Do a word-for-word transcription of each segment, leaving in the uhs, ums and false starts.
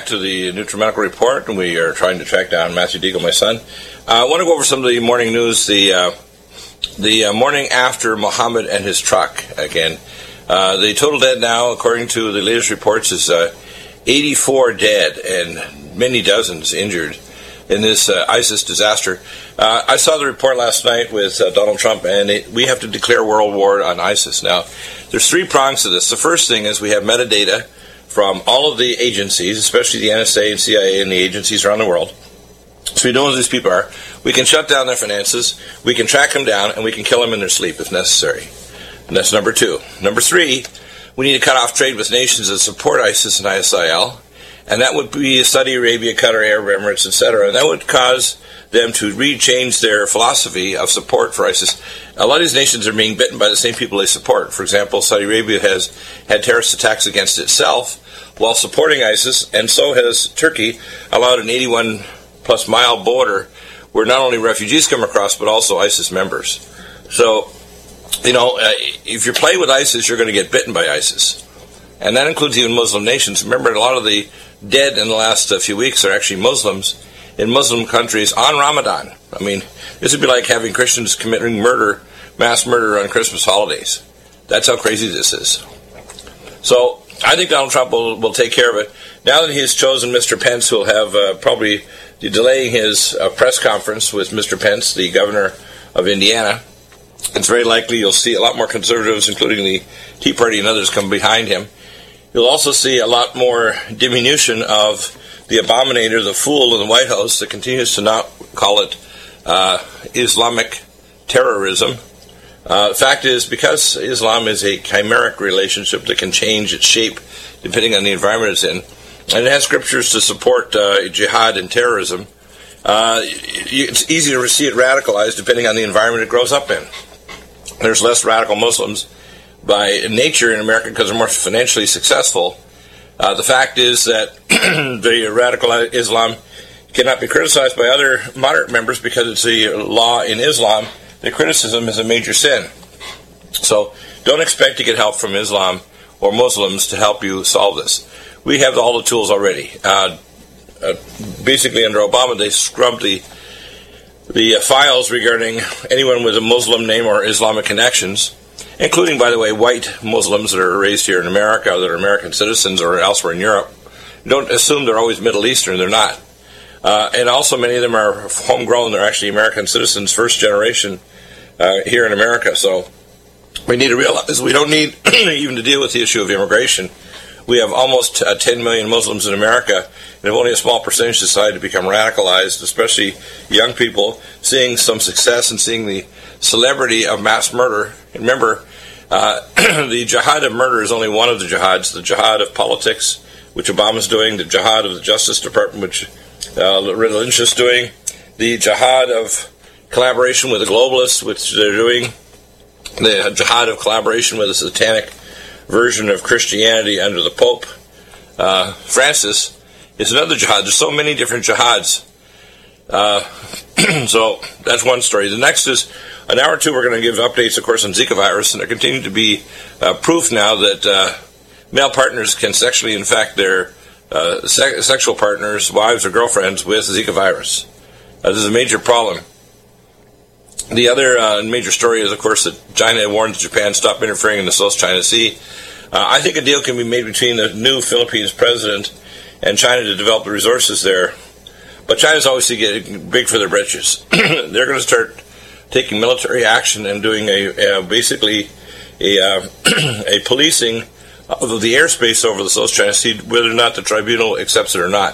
to the NutriMedical Report, and we are trying to track down Matthew Deagle, my son. Uh, I want to go over some of the morning news, the uh, the uh, morning after Muhammad and his truck. Again, uh, the total dead now, according to the latest reports, is uh, eighty-four dead and many dozens injured in this uh, ISIS disaster. Uh, I saw the report last night with uh, Donald Trump, and it, we have to declare world war on ISIS. Now, there's three prongs to this. The first thing is we have metadata from all of the agencies, especially the N S A and C I A and the agencies around the world. So we know who these people are. We can shut down their finances, we can track them down, and we can kill them in their sleep if necessary. And that's number two. Number three, we need to cut off trade with nations that support ISIS and I S I L. And that would be Saudi Arabia, Qatar, Arab Emirates, et cetera. And that would cause them to re-change their philosophy of support for ISIS. A lot of these nations are being bitten by the same people they support. For example, Saudi Arabia has had terrorist attacks against itself while supporting ISIS, and so has Turkey allowed an eighty-one plus mile border where not only refugees come across, but also ISIS members. So, you know, uh, if you play with ISIS, you're going to get bitten by ISIS. And that includes even Muslim nations. Remember, a lot of the dead in the last uh, few weeks are actually Muslims in Muslim countries on Ramadan. I mean, this would be like having Christians committing murder, mass murder on Christmas holidays. That's how crazy this is. So I think Donald Trump will, will take care of it. Now that he has chosen Mister Pence, who will have uh, probably delaying his uh, press conference with Mister Pence, the governor of Indiana, it's very likely you'll see a lot more conservatives, including the Tea Party and others, come behind him. You'll also see a lot more diminution of the abominator, the fool in the White House that continues to not call it uh, Islamic terrorism. Uh, the fact is, because Islam is a chimeric relationship that can change its shape depending on the environment it's in, and it has scriptures to support uh, jihad and terrorism, uh, it's easy to see it radicalized depending on the environment it grows up in. There's less radical Muslims by nature in America because they're more financially successful. Uh, the fact is that the radical Islam cannot be criticized by other moderate members because it's a law in Islam that criticism is a major sin. So don't expect to get help from Islam or Muslims to help you solve this. We have all the tools already. Uh, uh, basically, under Obama, they scrubbed the the uh, files regarding anyone with a Muslim name or Islamic connections, including, by the way, white Muslims that are raised here in America, that are American citizens or elsewhere in Europe. Don't assume they're always Middle Eastern. They're not. Uh, and also many of them are homegrown. They're actually American citizens, first generation uh, here in America. So we need to realize we don't need even to deal with the issue of immigration. We have almost uh, ten million Muslims in America, and if only a small percentage decide to become radicalized, especially young people, seeing some success and seeing the celebrity of mass murder. And remember, uh, the jihad of murder is only one of the jihads. The jihad of politics, which Obama's doing, the jihad of the Justice Department, which uh, Loretta Lynch is doing, the jihad of collaboration with the globalists, which they're doing, the jihad of collaboration with the satanic version of Christianity under the Pope uh, Francis is another jihad. There's so many different jihads. Uh, so that's one story. The next is, an hour or two, we're going to give updates, of course, on Zika virus, and there continue to be uh, proof now that uh, male partners can sexually infect their uh, se- sexual partners, wives or girlfriends, with Zika virus. Uh, this is a major problem. The other uh, major story is, of course, that China warned Japan stop interfering in the South China Sea. Uh, I think a deal can be made between the new Philippines president and China to develop the resources there. But China's obviously getting big for their britches. They're going to start taking military action and doing a, a basically a, uh, a policing of the airspace over the South China Sea, whether or not the tribunal accepts it or not.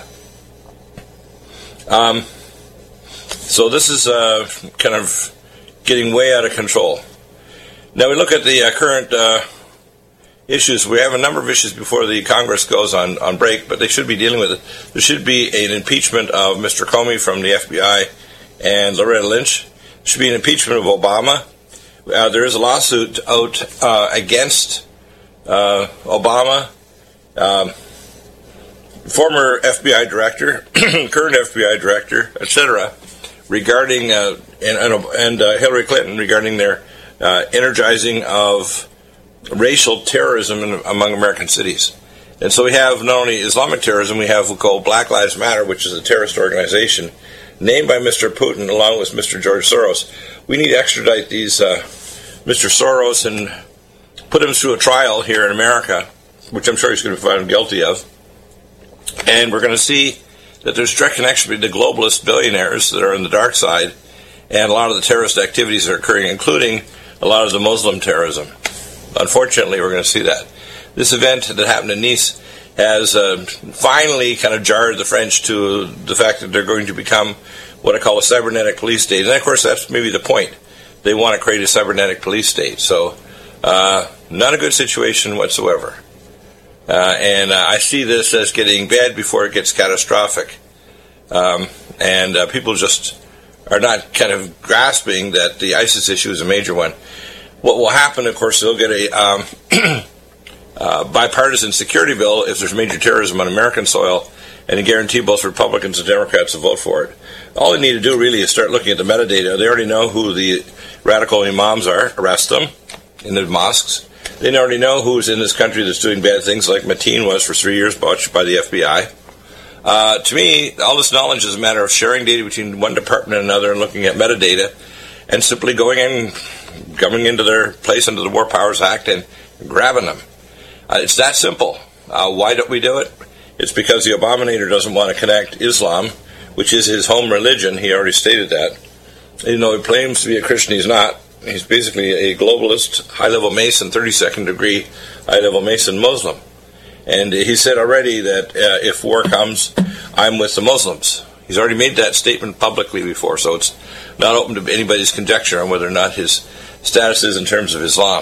Um, so this is uh, kind of getting way out of control. Now we look at the uh, current uh, issues. We have a number of issues before the Congress goes on, on break, but they should be dealing with it. There should be an impeachment of Mister Comey from the F B I and Loretta Lynch. There should be an impeachment of Obama. Uh, there is a lawsuit out uh, against uh, Obama, um, former F B I director, current F B I director, et cetera, regarding uh, and, and, and uh, Hillary Clinton regarding their uh, energizing of racial terrorism in, among American cities. And so we have not only Islamic terrorism, we have what's called Black Lives Matter, which is a terrorist organization named by Mister Putin along with Mister George Soros. We need to extradite these uh, Mister Soros and put him through a trial here in America, which I'm sure he's going to be found guilty of. And we're going to see that there's direct connection between the globalist billionaires that are on the dark side and a lot of the terrorist activities that are occurring, including a lot of the Muslim terrorism. Unfortunately, we're going to see that. This event that happened in Nice has uh, finally kind of jarred the French to the fact that they're going to become what I call a cybernetic police state. And of course, that's maybe the point. They want to create a cybernetic police state. So, uh, not a good situation whatsoever. Uh, and uh, I see this as getting bad before it gets catastrophic. Um, and uh, people just are not kind of grasping that the ISIS issue is a major one. What will happen, of course, they'll get a um, uh, bipartisan security bill if there's major terrorism on American soil, and a guarantee both Republicans and Democrats will vote for it. All they need to do really is start looking at the metadata. They already know who the radical imams are, arrest them in the mosques. They already know who's in this country that's doing bad things, like Mateen was for three years watched by the F B I. Uh, to me, all this knowledge is a matter of sharing data between one department and another and looking at metadata and simply going in, coming into their place under the War Powers Act and grabbing them. Uh, it's that simple. Uh, why don't we do it? It's because the Abominator doesn't want to connect Islam, which is his home religion. He already stated that. Even though he claims to be a Christian, he's not. He's basically a globalist, high-level Mason, thirty-second degree high-level Mason Muslim. And he said already that uh, if war comes, I'm with the Muslims. He's already made that statement publicly before, so it's not open to anybody's conjecture on whether or not his status is in terms of Islam.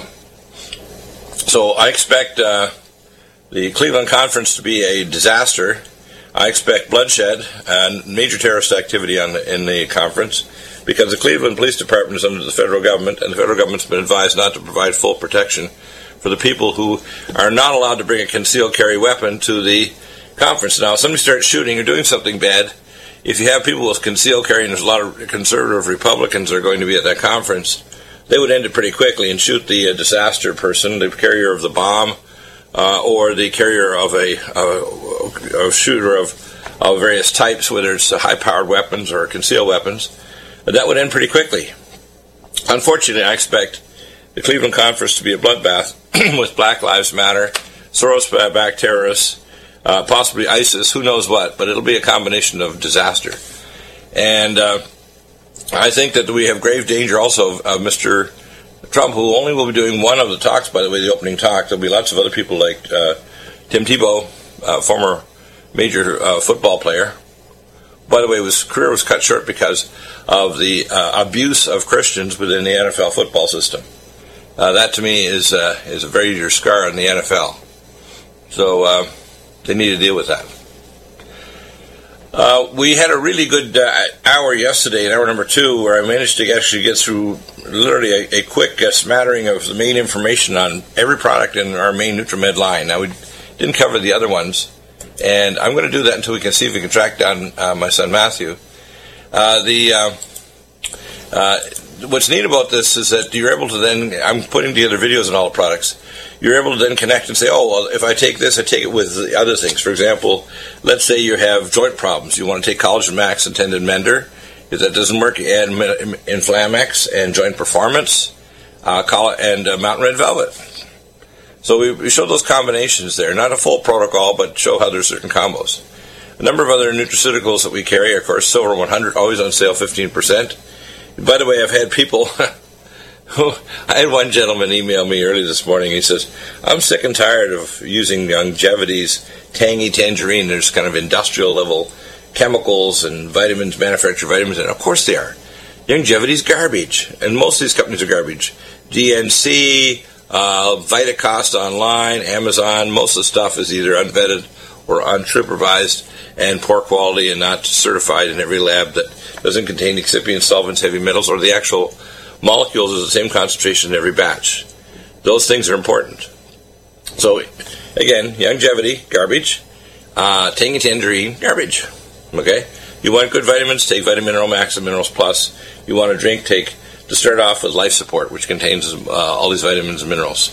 So I expect uh, the Cleveland Conference to be a disaster. I expect bloodshed and major terrorist activity on the, in the conference, because the Cleveland Police Department is under the federal government, and the federal government's been advised not to provide full protection for the people who are not allowed to bring a concealed carry weapon to the conference. Now, if somebody starts shooting or doing something bad, if you have people with concealed carry, and there's a lot of conservative Republicans that are going to be at that conference, they would end it pretty quickly and shoot the uh, disaster person, the carrier of the bomb, uh, or the carrier of a, uh, a shooter of, of various types, whether it's high-powered weapons or concealed weapons. That would end pretty quickly. Unfortunately, I expect the Cleveland Conference to be a bloodbath with Black Lives Matter, Soros-backed terrorists, uh, possibly ISIS, who knows what, but it'll be a combination of disaster. And uh, I think that we have grave danger also of uh, Mister Trump, who only will be doing one of the talks, by the way, the opening talk. There'll be lots of other people like uh, Tim Tebow, uh, former major uh, football player. By the way, his career was cut short because of the uh, abuse of Christians within the N F L football system. Uh, that, to me, is uh, is a very major scar in the N F L. So uh, they need to deal with that. Uh, we had a really good uh, hour yesterday, in hour number two, where I managed to actually get through literally a, a quick uh, smattering of the main information on every product in our main NutriMed line. Now, we didn't cover the other ones, and I'm going to do that until we can see if we can track down uh, my son Matthew. Uh, the uh, uh, what's neat about this is that you're able to then, I'm putting together videos on all the products, you're able to then connect and say, oh, well, if I take this, I take it with the other things. For example, let's say you have joint problems. You want to take Collagen Max and Tendon Mender. If that doesn't work, you add Inflamex and Joint Performance uh, and uh, Mountain Red Velvet. So we, we show those combinations there. Not a full protocol, but show how there's certain combos. A number of other nutraceuticals that we carry, of course, Silver one hundred, always on sale, fifteen percent. By the way, I've had people... I had one gentleman email me early this morning. He says, I'm sick and tired of using Longevity's Tangy Tangerine. There's kind of industrial level chemicals and vitamins, manufactured vitamins, and of course they are. Longevity's garbage, and most of these companies are garbage. D N C, uh, Vitacost Online, Amazon, most of the stuff is either unvetted or unsupervised and poor quality and not certified in every lab that doesn't contain excipients, solvents, heavy metals, or the actual molecules is the same concentration in every batch. Those things are important. So, again, Longevity, garbage. Uh, Tangy Tangerine, garbage. Okay? You want good vitamins, take Vitamin Mineral Max and Minerals Plus. You want a drink, take, to start off with Life Support, which contains uh, all these vitamins and minerals.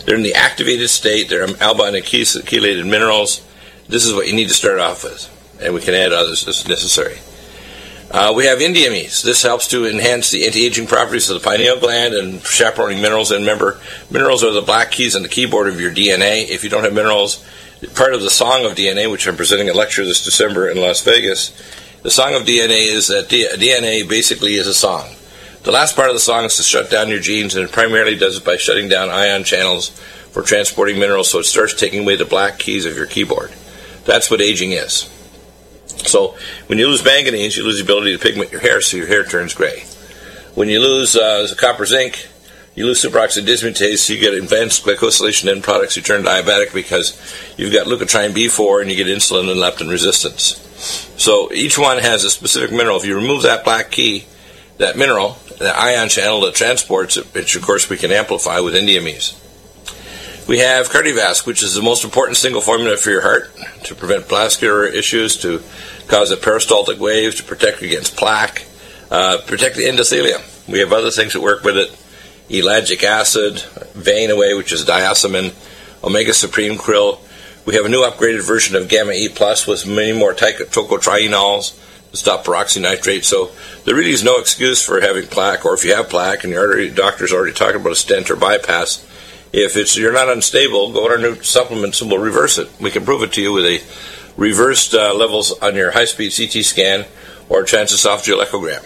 They're in the activated state. They're albino chelated minerals. This is what you need to start off with, and we can add others as necessary. Uh, we have Indiamese. This helps to enhance the anti-aging properties of the pineal gland and chaperoning minerals. And remember, minerals are the black keys on the keyboard of your D N A. If you don't have minerals, part of the Song of D N A, which I'm presenting a lecture this December in Las Vegas, the Song of D N A is that D N A basically is a song. The last part of the song is to shut down your genes, and it primarily does it by shutting down ion channels for transporting minerals, so it starts taking away the black keys of your keyboard. That's what aging is. So when you lose manganese, you lose the ability to pigment your hair, so your hair turns gray. When you lose uh, copper zinc, you lose superoxide dismutase, so you get advanced glycosylation end products. You turn diabetic because you've got leukotriene B four and you get insulin and leptin resistance. So each one has a specific mineral. If you remove that black key, that mineral, that ion channel that transports it, which of course we can amplify with Indiamese. We have Cardiovasc, which is the most important single formula for your heart to prevent vascular issues, to cause a peristaltic wave, to protect against plaque, uh, protect the endothelium. We have other things that work with it. Ellagic acid, Vein Away, which is diasamine, Omega Supreme Krill. We have a new upgraded version of Gamma E Plus with many more tocotrienols to stop peroxynitrate. So there really is no excuse for having plaque, or if you have plaque and your artery doctor's already talking about a stent or bypass. If it's you're not unstable, go on our new supplements and we'll reverse it. We can prove it to you with a reversed uh, levels on your high-speed C T scan or transesophageal echogram.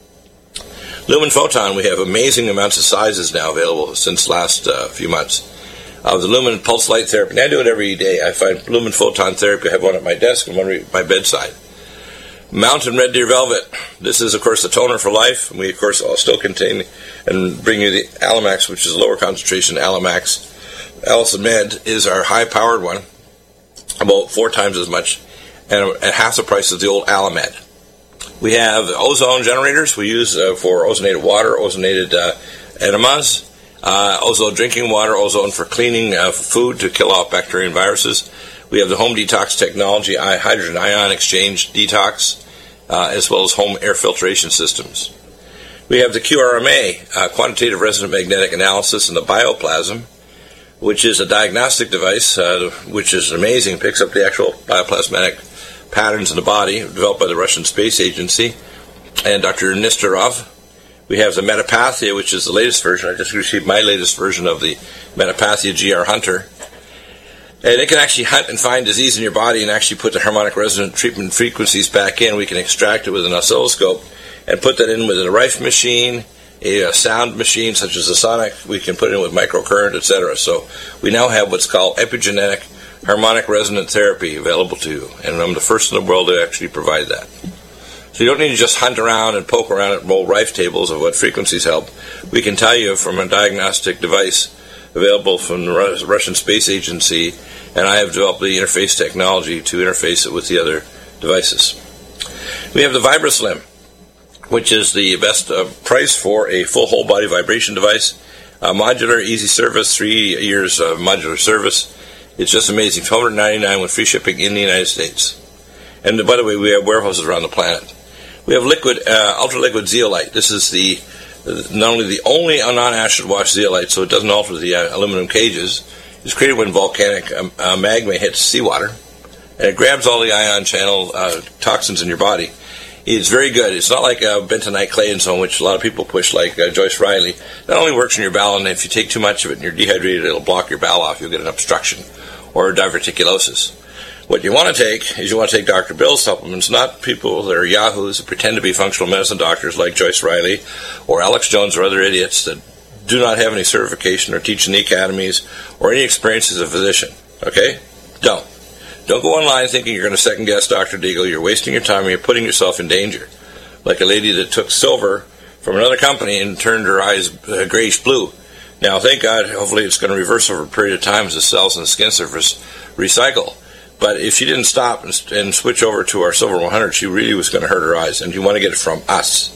Lumen Photon, we have amazing amounts of sizes now available since last uh, few months. Uh, the Lumen Pulse Light Therapy, and I do it every day. I find Lumen Photon Therapy. I have one at my desk and one at my bedside. Mountain Red Deer Velvet. This is, of course, the toner for life. We, of course, all still contain and bring you the Alamax, which is lower concentration Alamax. Allison Med is our high-powered one, about four times as much, and at half the price of the old Alamed. We have ozone generators we use uh, for ozonated water, ozonated uh, enemas, uh, ozone drinking water, ozone for cleaning uh, food to kill off bacteria and viruses. We have the home detox technology, hydrogen ion exchange detox, uh, as well as home air filtration systems. We have the Q R M A, uh, quantitative resonant magnetic analysis in the bioplasm, which is a diagnostic device, uh, which is amazing, picks up the actual bioplasmatic patterns in the body, developed by the Russian Space Agency, and Doctor Nesterov. We have the Metapathia, which is the latest version. I just received my latest version of the Metapathia G R Hunter. And it can actually hunt and find disease in your body and actually put the harmonic resonant treatment frequencies back in. We can extract it with an oscilloscope and put that in with a Rife machine, a, a sound machine such as a sonic. We can put it in with microcurrent, et cetera. So we now have what's called epigenetic harmonic resonant therapy available to you. And I'm the first in the world to actually provide that. So you don't need to just hunt around and poke around at old Rife tables of what frequencies help. We can tell you from a diagnostic device available from the Russian Space Agency, and I have developed the interface technology to interface it with the other devices. We have the VibraSlim, which is the best uh, price for a full whole body vibration device. Uh, modular, easy service, three years of modular service. It's just amazing. twelve ninety-nine dollars with free shipping in the United States. And by the way, we have warehouses around the planet. We have liquid, uh, ultra-liquid zeolite. This is the not only the only non-acid wash zeolite, so it doesn't alter the uh, aluminum cages. It's created when volcanic um, uh, magma hits seawater, and it grabs all the ion channel uh, toxins in your body. It's very good. It's not like uh, bentonite clay and so on, which a lot of people push, like uh, Joyce Riley. That only works in your bowel, and if you take too much of it and you're dehydrated, it'll block your bowel off. You'll get an obstruction or diverticulosis. What you want to take is you want to take Doctor Bill's supplements, not people that are yahoos that pretend to be functional medicine doctors like Joyce Riley or Alex Jones or other idiots that do not have any certification or teach in the academies or any experience as a physician. Okay? Don't. Don't go online thinking you're going to second-guess Doctor Deagle. You're wasting your time and you're putting yourself in danger. Like a lady that took silver from another company and turned her eyes uh, grayish blue. Now, thank God, hopefully it's going to reverse over a period of time as the cells in the skin surface recycle. But if she didn't stop and, and switch over to our Silver one hundred, she really was going to hurt her eyes, and you want to get it from us.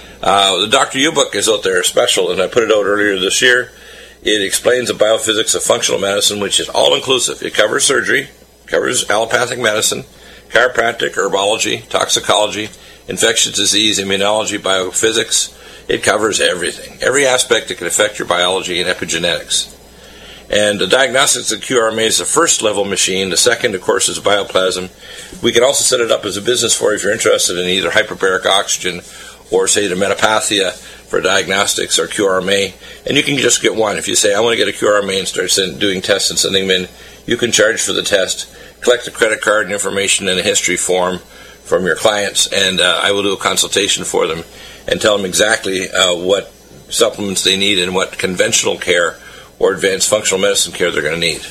Uh, the Doctor U book is out there, special, and I put it out earlier this year. It explains the biophysics of functional medicine, which is all-inclusive. It covers surgery, covers allopathic medicine, chiropractic, herbology, toxicology, infectious disease, immunology, biophysics. It covers everything, every aspect that can affect your biology and epigenetics. And the diagnostics of Q R M A is the first level machine. The second, of course, is bioplasm. We can also set it up as a business for you if you're interested in either hyperbaric oxygen or, say, the metapathia for diagnostics or Q R M A. And you can just get one. If you say, I want to get a Q R M A and start send, doing tests and sending them in, you can charge for the test, collect the credit card and information and a history form from your clients, and uh, I will do a consultation for them and tell them exactly uh, what supplements they need and what conventional care or advanced functional medicine care they're going to need.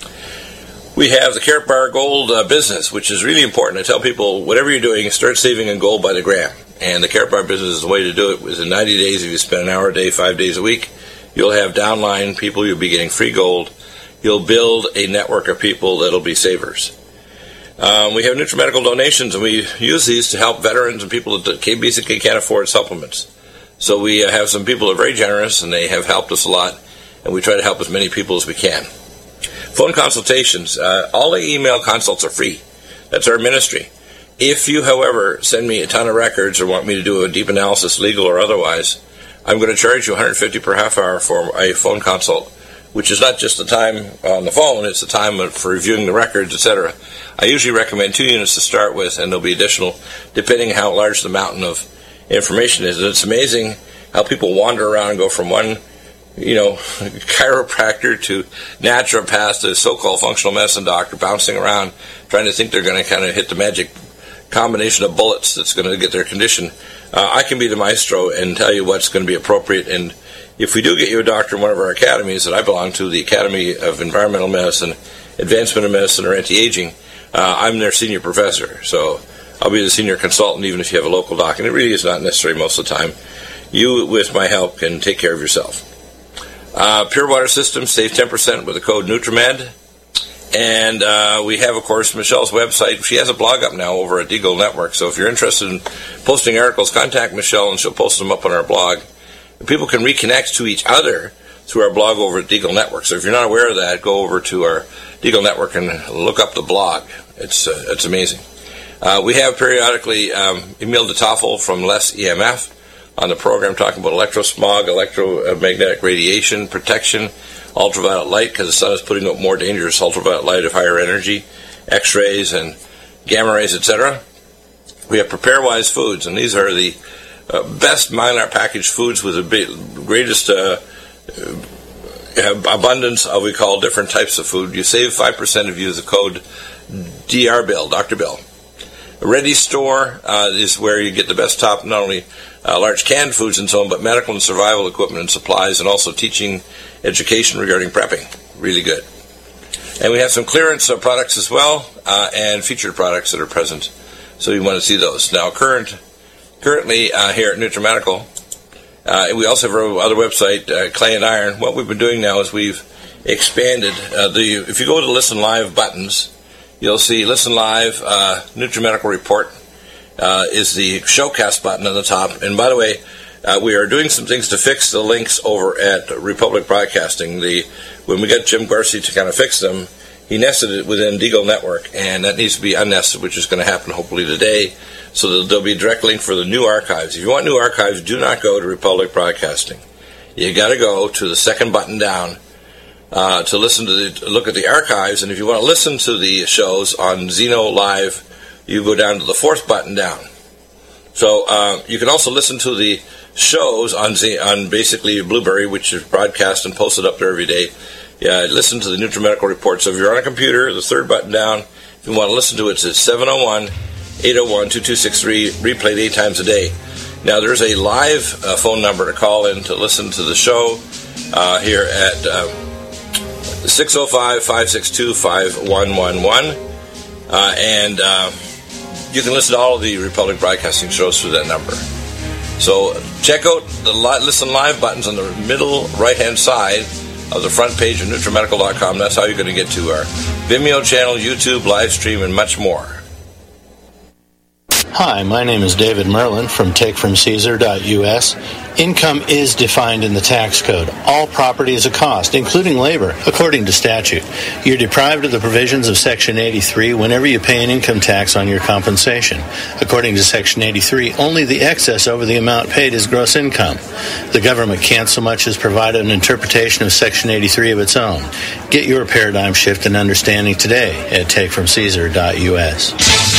We have the Carrot Bar Gold uh, business, which is really important. I tell people, whatever you're doing, start saving in gold by the gram. And the Carrot Bar business is the way to do it. Within ninety days, if you spend an hour a day, five days a week, you'll have downline people, you'll be getting free gold. You'll build a network of people that'll be savers. Um, we have NutriMedical donations, and we use these to help veterans and people that basically can't afford supplements. So we uh, have some people that are very generous, and they have helped us a lot, and we try to help as many people as we can. Phone consultations. Uh, all the email consults are free. That's our ministry. If you, however, send me a ton of records or want me to do a deep analysis, legal or otherwise, I'm going to charge you one hundred fifty dollars per half hour for a phone consult, which is not just the time on the phone, it's the time for reviewing the records, et cetera. I usually recommend two units to start with, and there'll be additional depending how large the mountain of information is. And it's amazing how people wander around and go from one, you know, chiropractor to naturopath to so-called functional medicine doctor, bouncing around, trying to think they're going to kind of hit the magic combination of bullets that's going to get their condition. Uh, I can be the maestro and tell you what's going to be appropriate. And if we do get you a doctor in one of our academies that I belong to, the Academy of Environmental Medicine, Advancement of Medicine, or Anti-Aging, uh, I'm their senior professor. So I'll be the senior consultant even if you have a local doc. And it really is not necessary most of the time. You, with my help, can take care of yourself. Uh, Pure Water Systems, save ten percent with the code NutriMed. And uh, we have, of course, Michelle's website. She has a blog up now over at Deagle Network. So if you're interested in posting articles, contact Michelle and she'll post them up on our blog. And people can reconnect to each other through our blog over at Deagle Network. So if you're not aware of that, go over to our Deagle Network and look up the blog. It's uh, it's amazing. Uh, we have periodically um, Emil de Toffel from Less E M F on the program talking about electrosmog, electromagnetic radiation, protection, ultraviolet light, because the sun is putting out more dangerous ultraviolet light of higher energy, X-rays and gamma rays, et cetera. We have PrepareWise Foods, and these are the uh, best Mylar packaged foods with the big, greatest uh, abundance of, we call, different types of food. You save five percent if you use the code D R Bill, Doctor Bill. Ready Store uh, is where you get the best top, not only uh, large canned foods and so on, but medical and survival equipment and supplies, and also teaching education regarding prepping. Really good. And we have some clearance uh, products as well, uh, and featured products that are present. So you want to see those. Now, current, currently uh, here at NutriMedical, uh, we also have our other website, uh, Clay and Iron. What we've been doing now is we've expanded uh, the. If you go to the Listen Live buttons, you'll see Listen Live, uh, NutriMedical Report uh, is the showcast button on the top. And by the way, uh, we are doing some things to fix the links over at Republic Broadcasting. The when we got Jim Garcia to kind of fix them, he nested it within Deagle Network, and that needs to be unnested, which is going to happen hopefully today. So that there'll be a direct link for the new archives. If you want new archives, do not go to Republic Broadcasting. You got to go to the second button down. Uh, to listen to the, look at the archives, and if you want to listen to the shows on Zeno Live, you go down to the fourth button down. So uh, you can also listen to the shows on Z, on basically Blueberry, which is broadcast and posted up there every day. Yeah, listen to the NutriMedical Report. So if you're on a computer, the third button down, if you want to listen to it, it's seven oh one, eight oh one, two two six three, replayed eight times a day. Now there's a live uh, phone number to call in to listen to the show uh, here at Uh, six oh five, five six two, five one one one, uh, and uh, you can listen to all of the Republic Broadcasting shows through that number. So check out the li- Listen Live buttons on the middle right-hand side of the front page of NutriMedical dot com. That's how you're going to get to our Vimeo channel, YouTube, live stream, and much more. Hi, my name is David Merlin from take from caesar dot U S. Income is defined in the tax code. All property is a cost, including labor, according to statute. You're deprived of the provisions of Section eighty-three whenever you pay an income tax on your compensation. According to Section eighty-three, only the excess over the amount paid is gross income. The government can't so much as provide an interpretation of Section eighty-three of its own. Get your paradigm shift and understanding today at take from caesar dot U S.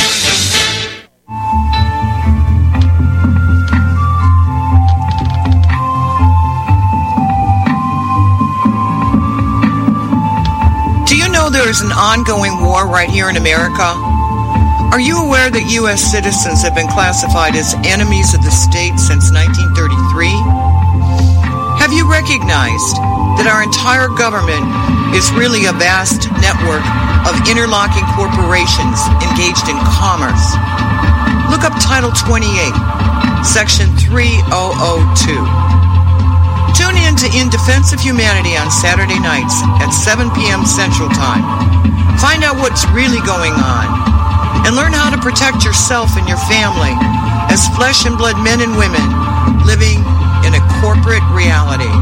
There is an ongoing war right here in America. Are you aware that U S citizens have been classified as enemies of the state since nineteen thirty-three? Have you recognized that our entire government is really a vast network of interlocking corporations engaged in commerce? Look up Title twenty-eight, Section three thousand two. Tune in to In Defense of Humanity on Saturday nights at seven p.m. Central Time. Find out what's really going on and learn how to protect yourself and your family as flesh and blood men and women living in a corporate reality.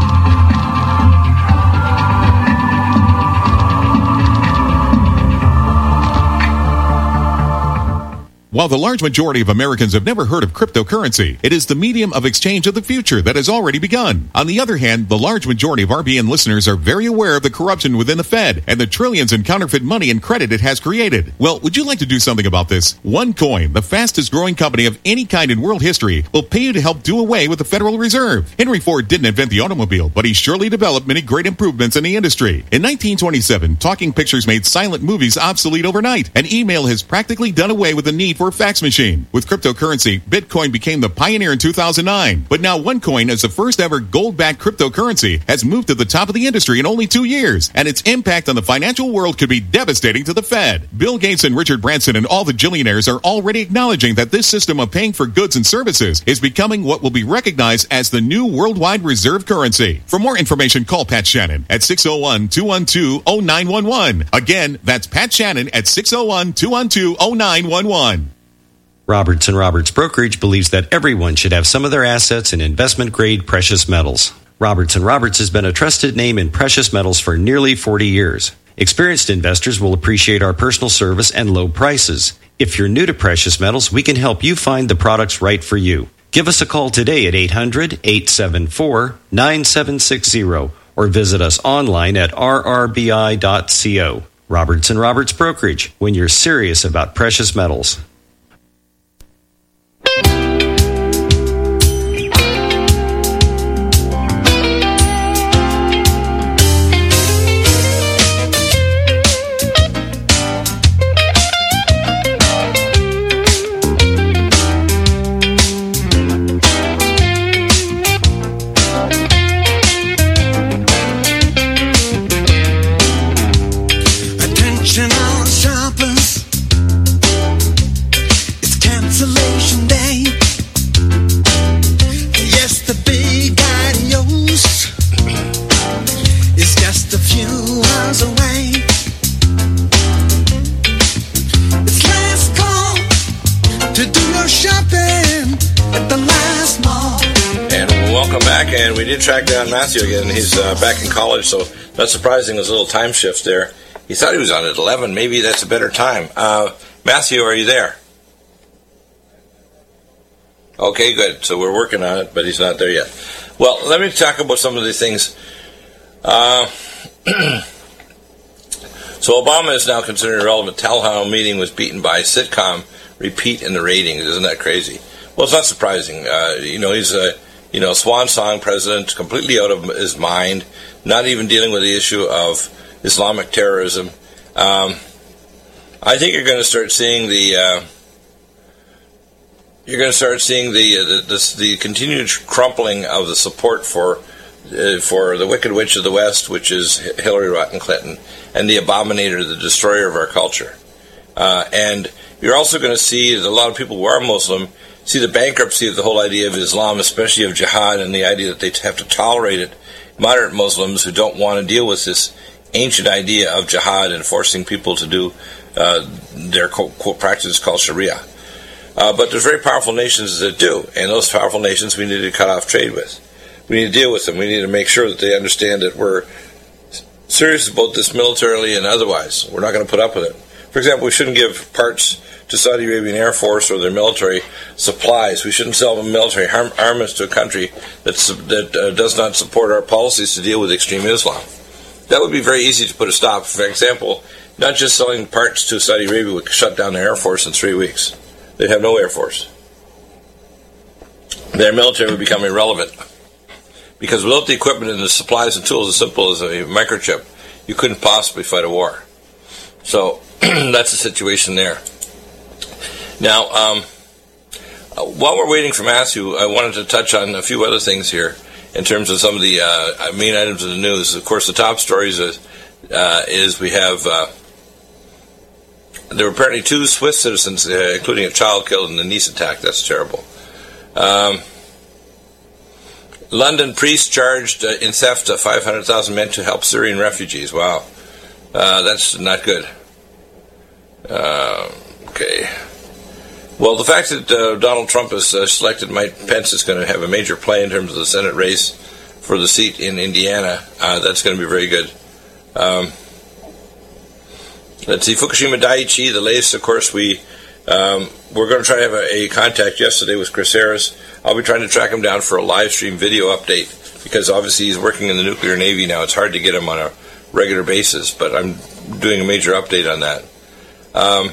While the large majority of Americans have never heard of cryptocurrency, it is the medium of exchange of the future that has already begun. On the other hand, the large majority of R B N listeners are very aware of the corruption within the Fed and the trillions in counterfeit money and credit it has created. Well, would you like to do something about this? OneCoin, the fastest growing company of any kind in world history, will pay you to help do away with the Federal Reserve. Henry Ford didn't invent the automobile, but he surely developed many great improvements in the industry. In nineteen twenty-seven, talking pictures made silent movies obsolete overnight, and email has practically done away with the need for a fax machine. With cryptocurrency, Bitcoin became the pioneer in two thousand nine. But now OneCoin, as the first ever gold-backed cryptocurrency, has moved to the top of the industry in only two years, and its impact on the financial world could be devastating to the Fed. Bill Gates and Richard Branson and all the billionaires are already acknowledging that this system of paying for goods and services is becoming what will be recognized as the new worldwide reserve currency. For more information, call Pat Shannon at six oh one, two one two, oh nine one one. Again, that's Pat Shannon at six oh one, two one two, oh nine one one. Roberts and Roberts Brokerage believes that everyone should have some of their assets in investment-grade precious metals. Roberts and Roberts has been a trusted name in precious metals for nearly forty years. Experienced investors will appreciate our personal service and low prices. If you're new to precious metals, we can help you find the products right for you. Give us a call today at eight hundred, eight seven four, nine seven six zero or visit us online at r r b i dot co. Roberts and Roberts Brokerage, when you're serious about precious metals. And we did track down Matthew again. He's uh, back in college, so not surprising. There's a little time shift there. He thought he was on at eleven. Maybe that's a better time. Uh, Matthew, are you there? Okay, good. So we're working on it, but he's not there yet. Well, let me talk about some of the things. Uh, so Obama is now considered irrelevant. Town meeting was beaten by sitcom repeat in the ratings. Isn't that crazy? Well, it's not surprising. Uh, you know, he's a You know, swan song president, completely out of his mind, not even dealing with the issue of Islamic terrorism. Um, I think you're going to start seeing the uh, you're going to start seeing the uh, the, the the continued crumpling of the support for uh, for the Wicked Witch of the West, which is Hillary Rodham Clinton, and the abominator, the destroyer of our culture. Uh, and you're also going to see that a lot of people who are Muslim see the bankruptcy of the whole idea of Islam, especially of jihad, and the idea that they have to tolerate it. Moderate Muslims who don't want to deal with this ancient idea of jihad and forcing people to do uh, their quote, quote, practice called Sharia. Uh, but there's very powerful nations that do, and those powerful nations we need to cut off trade with. We need to deal with them. We need to make sure that they understand that we're serious about this militarily and otherwise. We're not going to put up with it. For example, we shouldn't give parts to Saudi Arabian Air Force or their military supplies. We shouldn't sell them military arm- armaments to a country that's, that uh, does not support our policies to deal with extreme Islam. That would be very easy to put a stop. For example, not just selling parts to Saudi Arabia would shut down their Air Force in three weeks. They'd have no Air Force. Their military would become irrelevant. Because without the equipment and the supplies and tools as simple as a microchip, you couldn't possibly fight a war. So that's the situation there. Now, um, while we're waiting for Matthew, I wanted to touch on a few other things here in terms of some of the uh, main items of the news. Of course, the top stories is, uh, is we have, uh, there were apparently two Swiss citizens, uh, including a child, killed in the Nice attack. That's terrible. Um, London priest charged uh, in theft of five hundred thousand men to help Syrian refugees. Wow. Uh, that's not good. Uh, okay. Well, the fact that uh, Donald Trump has uh, selected Mike Pence is going to have a major play in terms of the Senate race for the seat in Indiana. Uh, that's going to be very good. Um, let's see, Fukushima Daiichi, the latest, of course, we, um, we're going to try to have a, a contact yesterday with Chris Harris. I'll be trying to track him down for a live stream video update because obviously he's working in the nuclear Navy now. It's hard to get him on a regular basis, but I'm doing a major update on that. Um,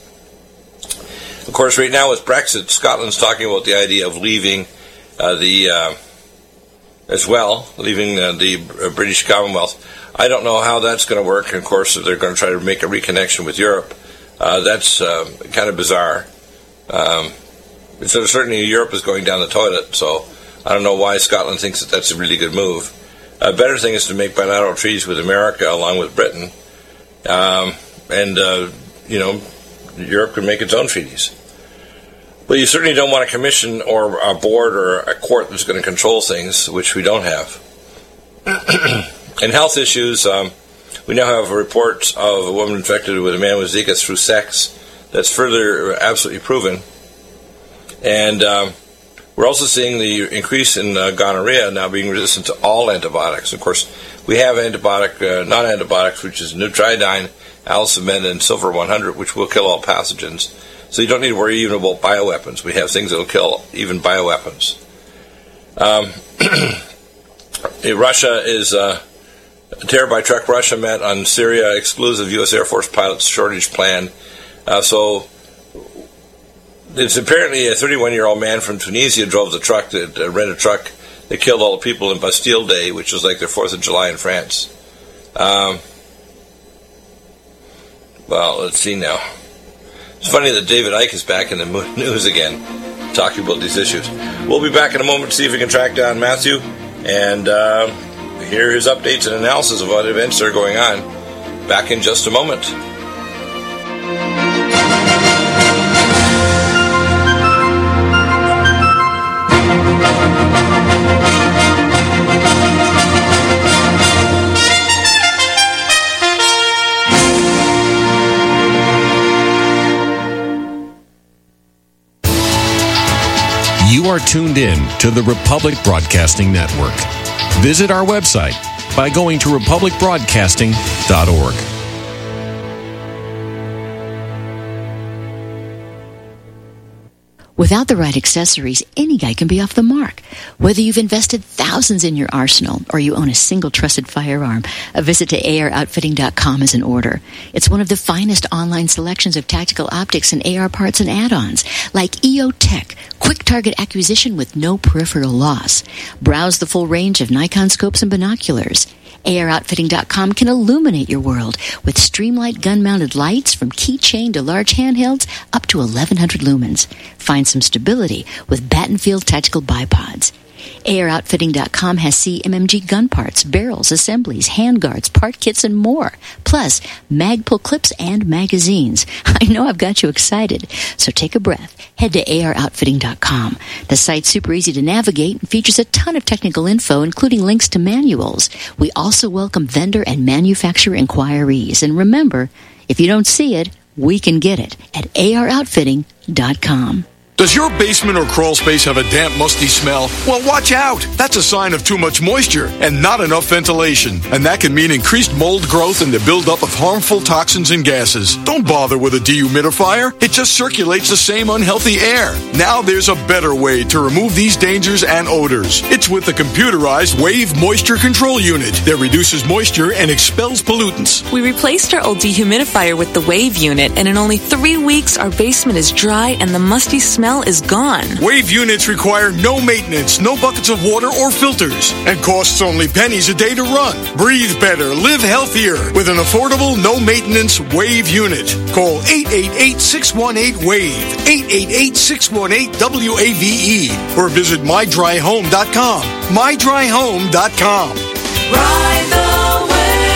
of course, right now with Brexit, Scotland's talking about the idea of leaving uh, the, uh, as well, leaving uh, the uh, British Commonwealth. I don't know how that's going to work. And of course, if they're going to try to make a reconnection with Europe, uh, that's uh, kind of bizarre. Um, so certainly Europe is going down the toilet, so I don't know why Scotland thinks that that's a really good move. A better thing is to make bilateral treaties with America along with Britain. Um, and, uh, you know, Europe can make its own treaties. But you certainly don't want a commission or a board or a court that's going to control things, which we don't have. In health issues, um, we now have reports of a woman infected with a man with Zika through sex. That's further absolutely proven. And um, we're also seeing the increase in uh, gonorrhea now being resistant to all antibiotics. Of course, we have antibiotic, uh, non-antibiotics, which is Nutridine, Alcimed, and Silver one hundred, which will kill all pathogens. So you don't need to worry even about bioweapons. We have things that will kill even bioweapons. Um, Russia is... Uh, Terror by truck. Russia met on Syria exclusive U S Air Force pilots shortage plan. Uh, so it's apparently a thirty-one-year-old man from Tunisia drove the truck, that uh, rented a truck that killed all the people in Bastille Day, which was like their fourth of July in France. Um, well, let's see now. It's funny that David Icke is back in the news again, talking about these issues. We'll be back in a moment to see if we can track down Matthew and... Uh, Here is updates and analysis of what events are going on. Back in just a moment. You are tuned in to the Republic Broadcasting Network. Visit our website by going to republic broadcasting dot org. Without the right accessories, any guy can be off the mark. Whether you've invested thousands in your arsenal or you own a single trusted firearm, a visit to A R outfitting dot com is in order. It's one of the finest online selections of tactical optics and A R parts and add-ons, like E O Tech, quick target acquisition with no peripheral loss. Browse the full range of Nikon scopes and binoculars. A R outfitting dot com can illuminate your world with Streamlight gun-mounted lights from keychain to large handhelds up to eleven hundred lumens. Find some stability with Battenfield tactical bipods. A R outfitting dot com has C M M G gun parts, barrels, assemblies, handguards, part kits, and more. Plus, Magpul clips and magazines. I know I've got you excited, so take a breath. Head to A R outfitting dot com. The site's super easy to navigate and features a ton of technical info, including links to manuals. We also welcome vendor and manufacturer inquiries. And remember, if you don't see it, we can get it at A R outfitting dot com. Does your basement or crawl space have a damp, musty smell? Well, watch out. That's a sign of too much moisture and not enough ventilation. And that can mean increased mold growth and the buildup of harmful toxins and gases. Don't bother with a dehumidifier. It just circulates the same unhealthy air. Now there's a better way to remove these dangers and odors. It's with the computerized Wave Moisture Control Unit that reduces moisture and expels pollutants. We replaced our old dehumidifier with the Wave unit, and in only three weeks, our basement is dry and the musty smell is gone. Wave units require no maintenance, no buckets of water or filters, and costs only pennies a day to run. Breathe better, live healthier with an affordable, no-maintenance Wave unit. Call eight eight eight, six one eight, WAVE, eight eight eight, six one eight, W A V E, or visit my dry home dot com, my dry home dot com. Ride the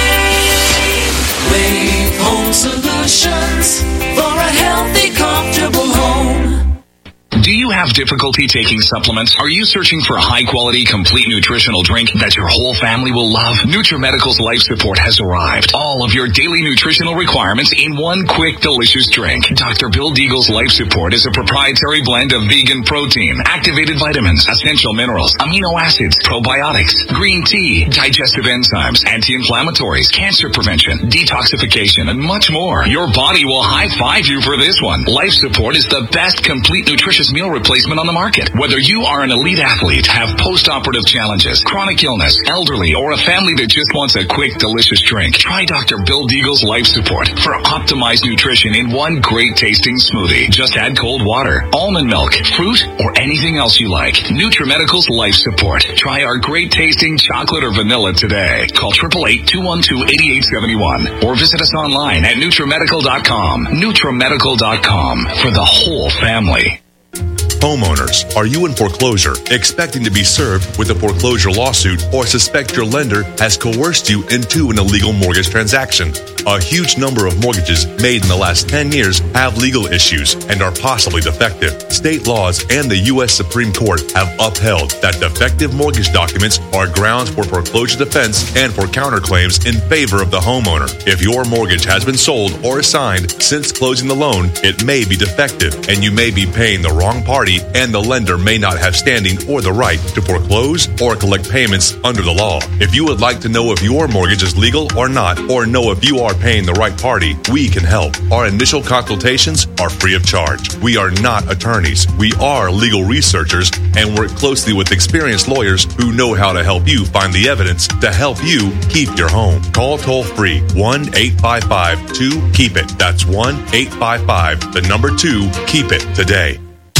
wave. Wave Home Solutions for a healthy, comfortable home. Do you have difficulty taking supplements? Are you searching for a high-quality, complete nutritional drink that your whole family will love? NutriMedical's Life Support has arrived. All of your daily nutritional requirements in one quick, delicious drink. Doctor Bill Deagle's Life Support is a proprietary blend of vegan protein, activated vitamins, essential minerals, amino acids, probiotics, green tea, digestive enzymes, anti-inflammatories, cancer prevention, detoxification, and much more. Your body will high-five you for this one. Life Support is the best complete nutritious meal replacement on the market. Whether you are an elite athlete, have post-operative challenges, chronic illness, elderly, or a family that just wants a quick, delicious drink, try Doctor Bill Deagle's Life Support for optimized nutrition in one great-tasting smoothie. Just add cold water, almond milk, fruit, or anything else you like. NutriMedical's Life Support. Try our great-tasting chocolate or vanilla today. Call eight eight eight, two one two, eight eight seven one or visit us online at NutriMedical dot com. NutriMedical dot com for the whole family. Homeowners, are you in foreclosure, expecting to be served with a foreclosure lawsuit, or suspect your lender has coerced you into an illegal mortgage transaction? A huge number of mortgages made in the last ten years have legal issues and are possibly defective. State laws and the U S Supreme Court have upheld that defective mortgage documents are grounds for foreclosure defense and for counterclaims in favor of the homeowner. If your mortgage has been sold or assigned since closing the loan, it may be defective, and you may be paying the wrong party, and the lender may not have standing or the right to foreclose or collect payments under the law. If you would like to know if your mortgage is legal or not, or know if you are paying the right party, we can help. Our initial consultations are free of charge. We are not attorneys. We are legal researchers and work closely with experienced lawyers who know how to help you find the evidence to help you keep your home. Call toll free one eight five five two keep it. That's one eight five five, the number two, keep it today.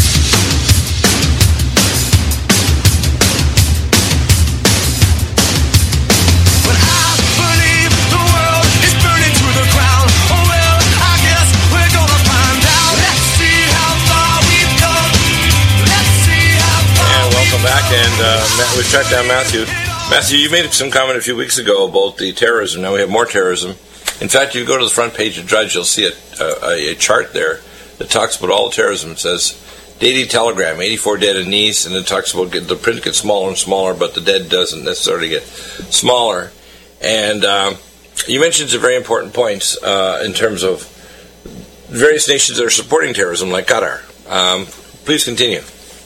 Back and uh, we've tracked down Matthew. Matthew, you made some comment a few weeks ago about the terrorism. Now we have more terrorism. In fact, if you go to the front page of Drudge, you'll see a, a, a chart there that talks about all the terrorism. It says Daily Telegram, eighty-four dead in Nice, and it talks about get, the print gets smaller and smaller, but the dead doesn't necessarily get smaller. And um, you mentioned some very important points uh, in terms of various nations that are supporting terrorism, like Qatar. Um, please continue.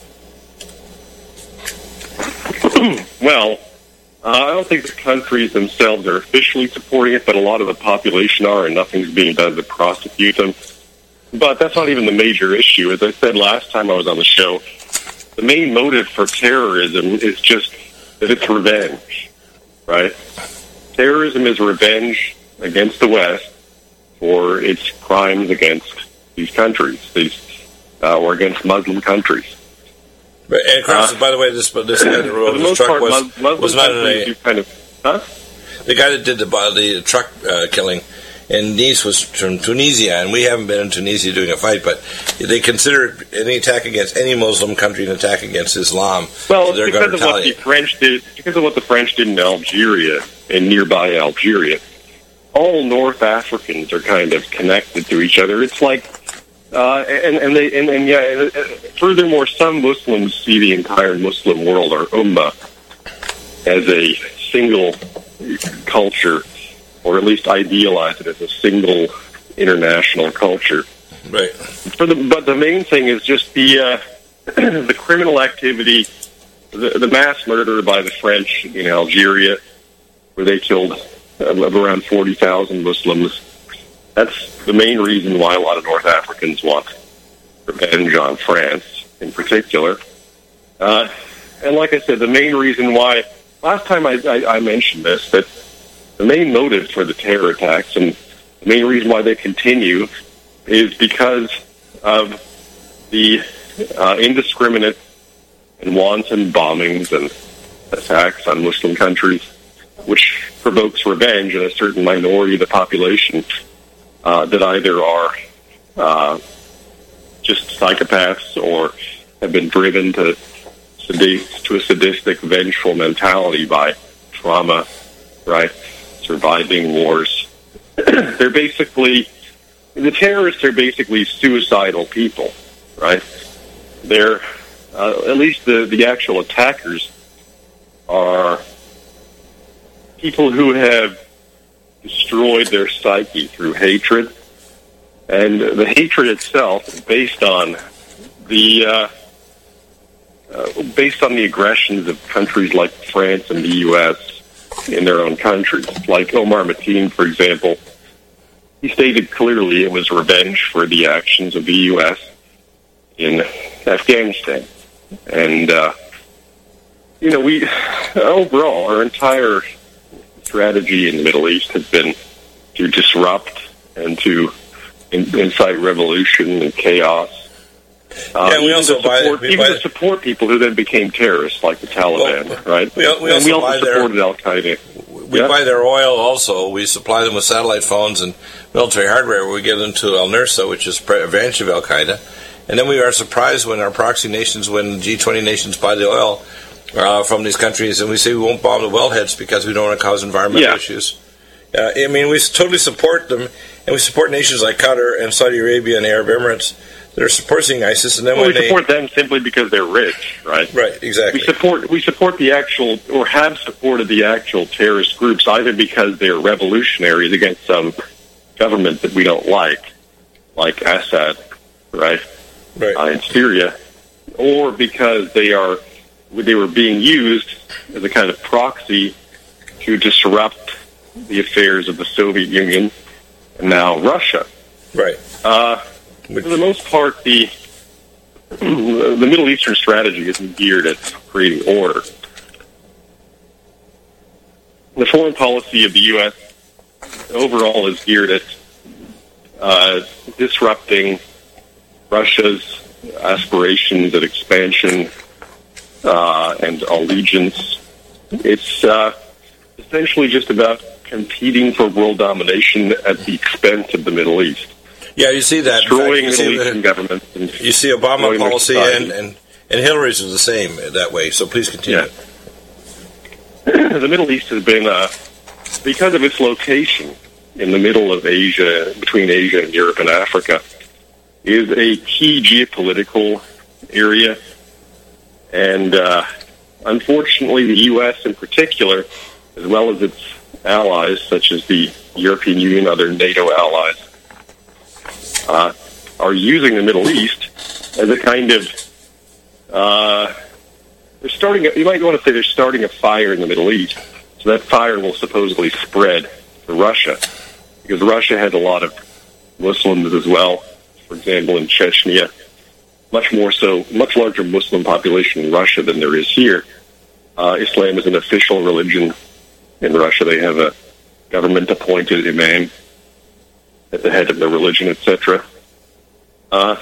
Well, uh, I don't think the countries themselves are officially supporting it, but a lot of the population are, and nothing's being done to prosecute them. But that's not even the major issue. As I said last time I was on the show, the main motive for terrorism is just that it's revenge, right? Terrorism is revenge against the West for its crimes against these countries, these uh, or against Muslim countries. Right, and across, uh, by the way, this this guy that rode this truck part, was, Muslim was not in a kind of, huh? The guy that did the the truck uh, killing in Nice was from Tunisia, and we haven't been in Tunisia doing a fight, but they consider any attack against any Muslim country an attack against Islam. Well, so they're because going to of what the French did, because of what the French did in Algeria and nearby Algeria. All North Africans are kind of connected to each other. It's like. Uh, and, and they, and, and yeah, furthermore, some Muslims see the entire Muslim world, or Ummah, as a single culture, or at least idealize it as a single international culture. Right. For the, but the main thing is just the uh, the criminal activity, the, the mass murder by the French in Algeria, where they killed uh, around forty thousand Muslims. That's the main reason why a lot of North Africans want revenge on France in particular. Uh, and like I said, the main reason why, last time I, I, I mentioned this, that the main motive for the terror attacks and the main reason why they continue is because of the uh, indiscriminate and wanton bombings and attacks on Muslim countries, which provokes revenge in a certain minority of the population uh, that either are uh, just psychopaths or have been driven to sadist, to a sadistic, vengeful mentality by trauma, right? Surviving wars. They're basically, the terrorists are basically suicidal people, right? They're, uh, at least the, the actual attackers are people who have destroyed their psyche through hatred. And the hatred itself is based on the, uh, uh, based on the aggressions of countries like France and the U S in their own countries. Like Omar Mateen, for example, he stated clearly it was revenge for the actions of the U S in Afghanistan. And, uh, you know, we, overall, our entire strategy in the Middle East has been to disrupt and to in, incite revolution and chaos. Uh, yeah, we also support, buy, we even buy, to support people who then became terrorists, like the Taliban, well, right? We, we and also we also buy supported their, Al Qaeda. We yeah? buy their oil also. We supply them with satellite phones and military hardware. We give them to Al Nusra, which is a branch of Al Qaeda. And then we are surprised when our proxy nations, when G twenty nations buy the oil uh, from these countries, and we say we won't bomb the wellheads because we don't want to cause environmental yeah. issues. Uh, I mean, we totally support them, and we support nations like Qatar and Saudi Arabia and the Arab Emirates that are supporting ISIS. And then well, when we they support them simply because they're rich, right? Right, exactly. We support we support the actual, or have supported the actual terrorist groups, either because they're revolutionaries against some government that we don't like, like Assad, right? Right. Uh, in Syria, or because they are they were being used as a kind of proxy to disrupt the affairs of the Soviet Union and now Russia. Right. Uh, for the most part, the the Middle Eastern strategy isn't geared at creating order. The foreign policy of the U S overall is geared at uh, disrupting Russia's aspirations at expansion uh, and allegiance. It's uh, essentially just about competing for world domination at the expense of the Middle East. Yeah, you see that. Destroying fact, Middle you Eastern the, governments. And you see Obama policy and, and, and Hillary's is the same that way, so please continue. Yeah. The Middle East has been, uh, because of its location in the middle of Asia, between Asia and Europe and Africa, is a key geopolitical area. And uh, unfortunately, the U S in particular, as well as its allies, such as the European Union, other NATO allies, uh, are using the Middle East as a kind of, uh, they're starting, a, you might want to say they're starting a fire in the Middle East, so that fire will supposedly spread to Russia, because Russia has a lot of Muslims as well. For example, in Chechnya, much more so, much larger Muslim population in Russia than there is here. Uh, Islam is an official religion in Russia. They have a government-appointed imam at the head of the religion, et cetera. Uh,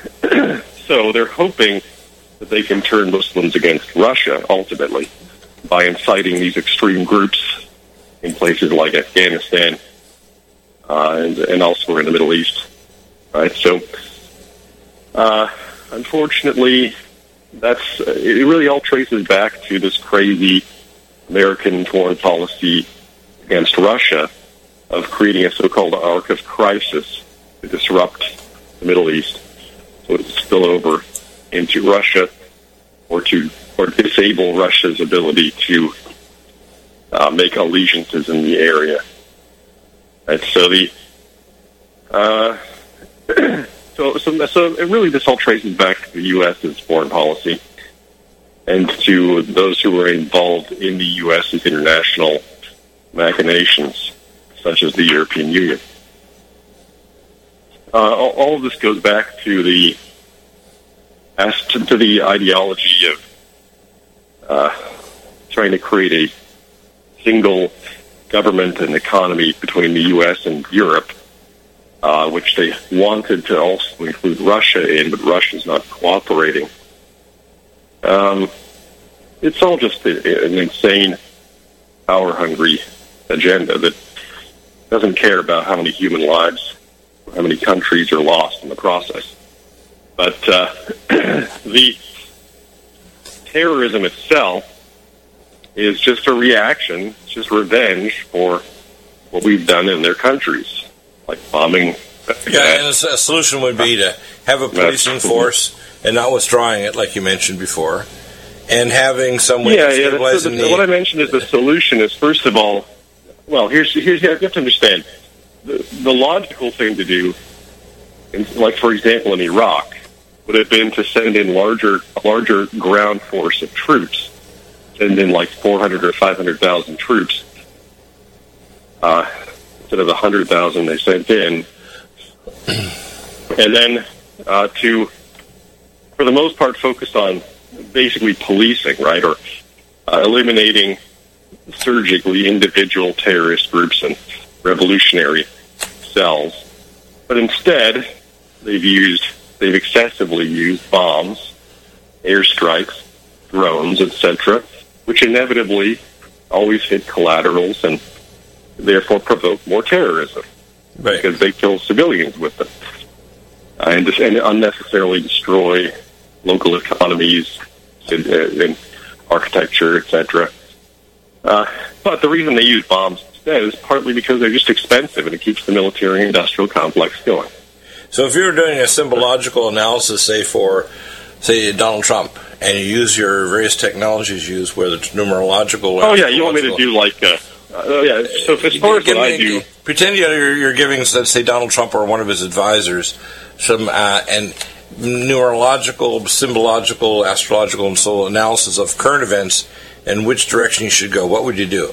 so they're hoping that they can turn Muslims against Russia, ultimately, by inciting these extreme groups in places like Afghanistan uh, and, and elsewhere in the Middle East. Right, so uh, unfortunately, that's uh, it. Really, all traces back to this crazy American foreign policy against Russia of creating a so-called arc of crisis to disrupt the Middle East, so it spill over into Russia, or to or disable Russia's ability to uh, make allegiances in the area. Right, so the uh, so, so, so it really this all traces back to the U S's foreign policy and to those who were involved in the U S's international machinations, such as the European Union. Uh, all, all of this goes back to the as to, to the ideology of uh, trying to create a single government and economy between the U S and Europe, uh, which they wanted to also include Russia in, but Russia's not cooperating. Um, it's all just a, an insane, power-hungry agenda that doesn't care about how many human lives, how many countries are lost in the process. But uh, the terrorism itself is just a reaction, it's just revenge for what we've done in their countries, like bombing. Yeah, and a solution would be to have a policing force and not withdrawing it, like you mentioned before, and having some way yeah, of stabilizing yeah, the... the, what I mentioned is the solution is, first of all, well, here's, here's you have to understand, the, the logical thing to do, in, like, for example, in Iraq, would have been to send in larger, a larger ground force of troops, send in like four hundred or five hundred thousand troops, uh, instead of the one hundred thousand they sent in, and then uh, to, for the most part, focus on basically policing, right, or uh, eliminating surgically individual terrorist groups and revolutionary cells. But instead, they've used, they've excessively used bombs, airstrikes, drones, et cetera, which inevitably always hit collaterals and therefore provoke more terrorism, right, because they kill civilians with them uh, and, and unnecessarily destroy local economies and, uh, and architecture, et cetera. Uh, but the reason they use bombs instead is partly because they're just expensive and it keeps the military-industrial complex going. So if you were doing a symbological analysis, say, for, say, Donald Trump, and you use your various technologies used, whether it's numerological or... Oh, yeah, you want me to do, like... Uh, uh, yeah, so as far as what I do... Pretend you're, you're giving, let's say, Donald Trump or one of his advisors some uh, and neurological, symbological, astrological, and so analysis of current events and which direction you should go. What would you do?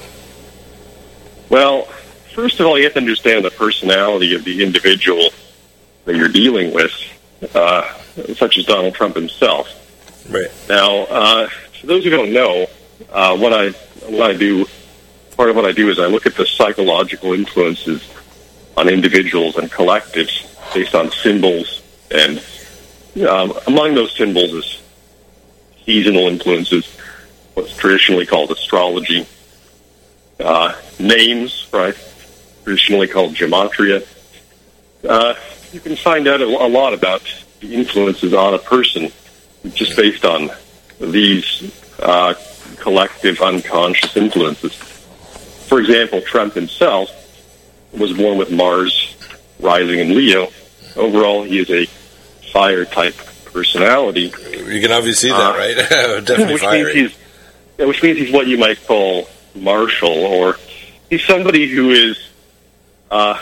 Well, first of all, you have to understand the personality of the individual that you're dealing with, uh, such as Donald Trump himself. Right. Now, uh, for those who don't know, uh, what I what I do, part of what I do is I look at the psychological influences on individuals and collectives based on symbols, and um, among those symbols is seasonal influences, what's traditionally called astrology, uh, names, right, traditionally called gematria. Uh, you can find out a, a lot about the influences on a person just based on these uh, collective unconscious influences. For example, Trump himself was born with Mars rising in Leo. Overall, he is a fire-type personality. You can obviously see that, uh, right? Definitely which fiery. Means he's, yeah, which means he's what you might call martial, or he's somebody who is uh,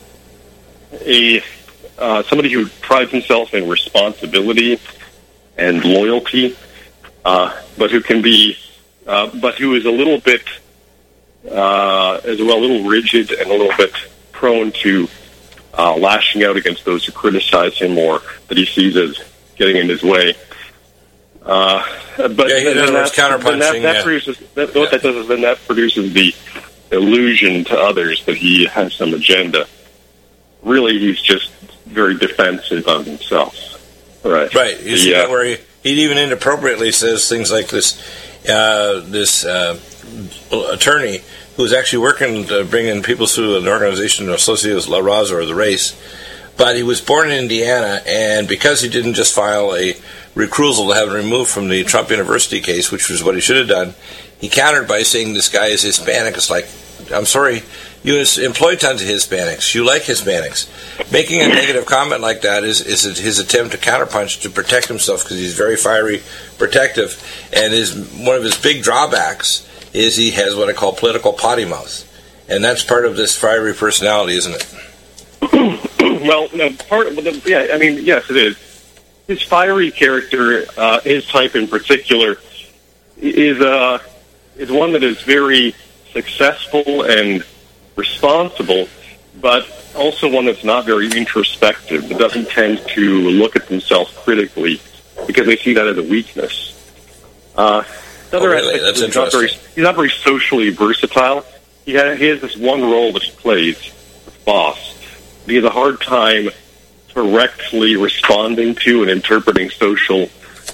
a uh, somebody who prides himself in responsibility and loyalty, uh, but who can be, uh, but who is a little bit, uh, as well, a little rigid and a little bit prone to uh, lashing out against those who criticize him or that he sees as getting in his way. Uh, but yeah, then, then that, counterpunching. Then that, that yeah. produces that, what that does is then that produces the illusion to others that he has some agenda. Really, he's just very defensive of himself. Right. Right. You the, see uh, that where he, he even inappropriately says things like this. Uh, this uh, attorney who's actually working to bring in people through an organization associated with La Raza or the race, but he was born in Indiana, and because he didn't just file a recusal to have him removed from the Trump University case, which was what he should have done, he countered by saying this guy is Hispanic. It's like, I'm sorry, you employ tons of Hispanics. You like Hispanics. Making a negative comment like that is, is his attempt to counterpunch to protect himself because he's very fiery, protective, and his one of his big drawbacks is he has what I call political potty mouth, and that's part of this fiery personality, isn't it? well, no, part of the, yeah, I mean, yes, it is. His fiery character, uh, his type in particular, is uh, is one that is very successful and responsible, but also one that's not very introspective, that doesn't tend to look at themselves critically because they see that as a weakness. Uh, oh, really? That's he's not, very, he's not very socially versatile. He, ha- he has this one role that he plays, the boss. He has a hard time correctly responding to and interpreting social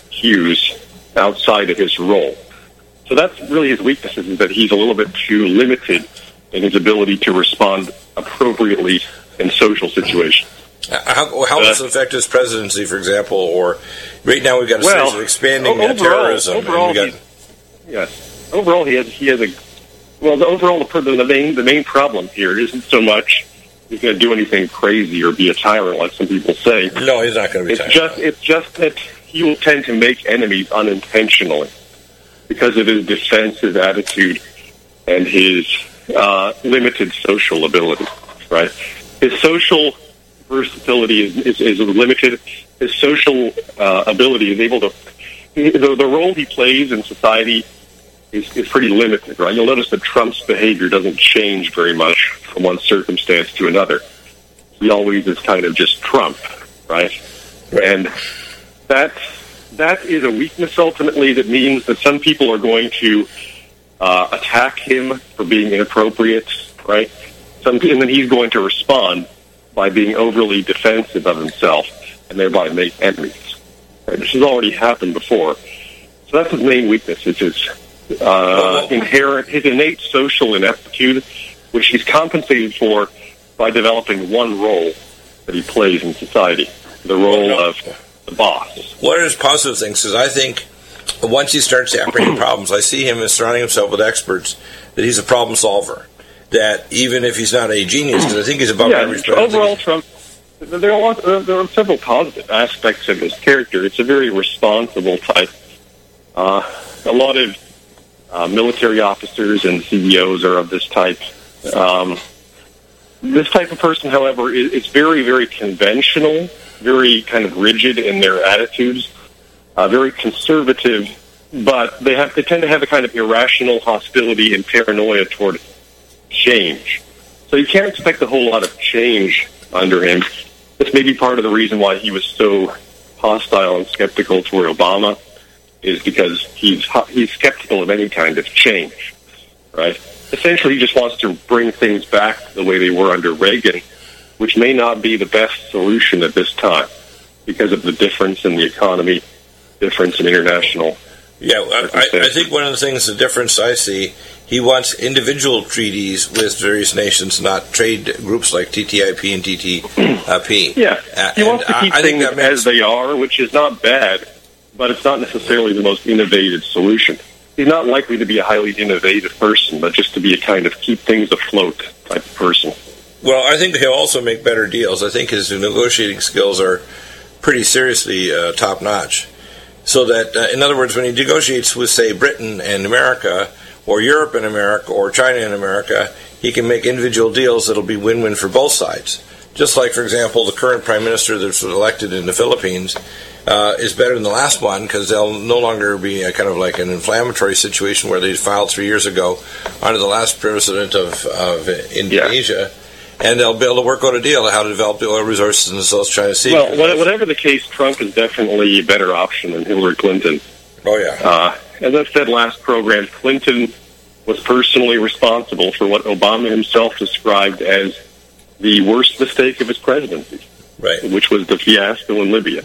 cues outside of his role. So that's really his weakness, is that he's a little bit too limited in his ability to respond appropriately in social situations. How, how uh, does it affect his presidency, for example? Or right now we've got a well, series of expanding overall, terrorism. Overall, and we got, yes. Overall, he has he has a well. The overall, the, the main the main problem here isn't so much he's going to do anything crazy or be a tyrant, like some people say. No, he's not going to be. It's tyrant. just it's just that he will tend to make enemies unintentionally because of his defensive attitude and his uh, limited social ability. Right, his social versatility is, is, is limited. His social uh, ability is able to. The, the role he plays in society is, is pretty limited, right? You'll notice that Trump's behavior doesn't change very much from one circumstance to another. He always is kind of just Trump, right? And that that is a weakness ultimately that means that some people are going to uh, attack him for being inappropriate, right? Some, and then he's going to respond by being overly defensive of himself and thereby make enemies. Right? This has already happened before. So that's his main weakness, is his uh, inherent, his innate social ineptitude, which he's compensated for by developing one role that he plays in society, the role of the boss. What are his positive things? Because I think once he starts to apprehend problems, I see him as surrounding himself with experts, that he's a problem solver. That even if he's not a genius, because I think he's above yeah, average. Overall, Trump, there are, lot, there are several positive aspects of his character. It's a very responsible type. Uh, a lot of uh, military officers and C E Os are of this type. Um, this type of person, however, is, is very, very conventional, very kind of rigid in their attitudes, uh, very conservative, but they have they tend to have a kind of irrational hostility and paranoia toward change. So you can't expect a whole lot of change under him. This may be part of the reason why he was so hostile and skeptical toward Obama, is because he's he's skeptical of any kind of change, right? Essentially, he just wants to bring things back the way they were under Reagan, which may not be the best solution at this time because of the difference in the economy, difference in international. Yeah, I, I think one of the things, the difference I see, he wants individual treaties with various nations, not trade groups like T T I P and T T P. Yeah, he uh, wants to keep I, I things think that makes, as they are, which is not bad, but it's not necessarily the most innovative solution. He's not likely to be a highly innovative person, but just to be a kind of keep things afloat type of person. Well, I think he'll also make better deals. I think his negotiating skills are pretty seriously uh, top-notch. So that, uh, in other words, when he negotiates with, say, Britain and America, or Europe and America, or China and America, he can make individual deals that'll be win-win for both sides. Just like, for example, the current prime minister that's elected in the Philippines uh, is better than the last one because they'll no longer be a kind of like an inflammatory situation where they filed three years ago under the last president of, of Indonesia. Yeah. And they'll be able to work out a deal on how to develop the oil resources in the South China Sea. Well, whatever the case, Trump is definitely a better option than Hillary Clinton. Oh, yeah. Uh, as I said last program, Clinton was personally responsible for what Obama himself described as the worst mistake of his presidency, right? Which was the fiasco in Libya.